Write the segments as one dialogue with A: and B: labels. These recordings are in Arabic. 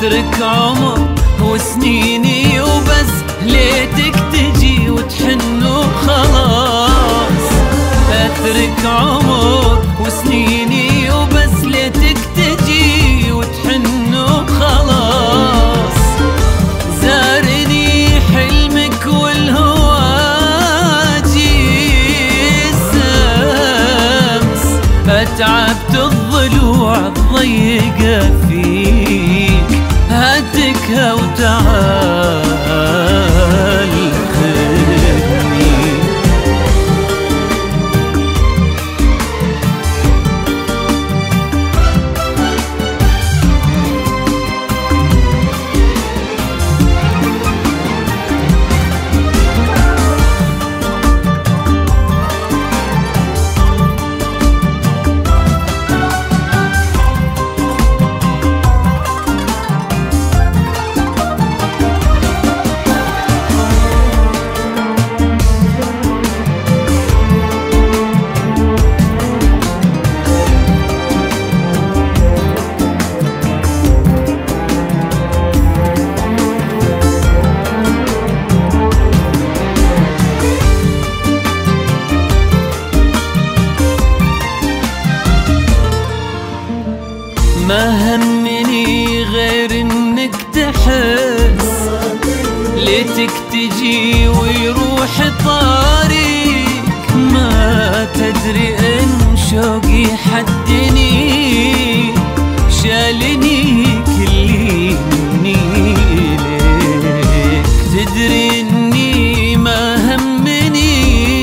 A: اترك عمر وسنيني وبس، ليتك تجي وتحن وخلاص. اترك عمر وسنيني وبس، ليتك تجي وتحن وخلاص. زارني حلمك والهواجي السمس، اتعبت الضلوع الضيقة فيك، هاتكها وتعال خذني. ما همني غير انك تحس، ليتك تجي ويروح طاريك. ما تدري ان شوقي حدني، شالني كلي مني ليك. تدري اني ما همني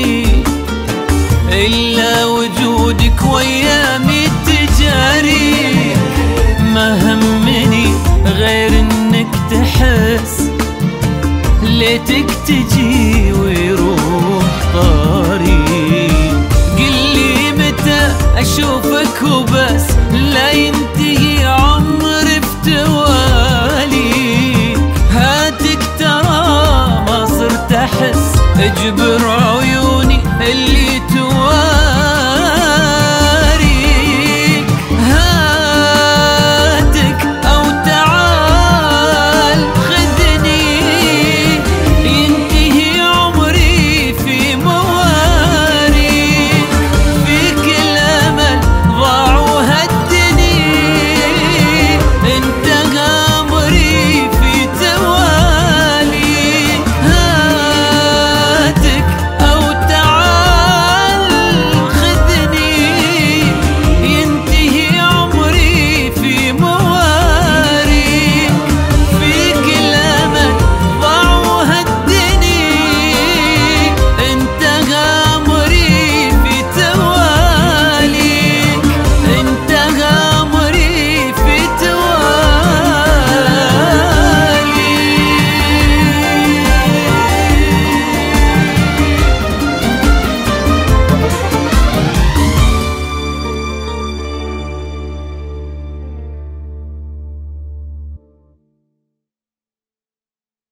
A: الا وجودك ويامي تجاري. ما همني غير انك تحس، ليتك تجي ويروح طاري. قلي متى اشوفك وبس، لا ينتهي عمري بتواليك. هاتك ترى ما صرت احس، اجبر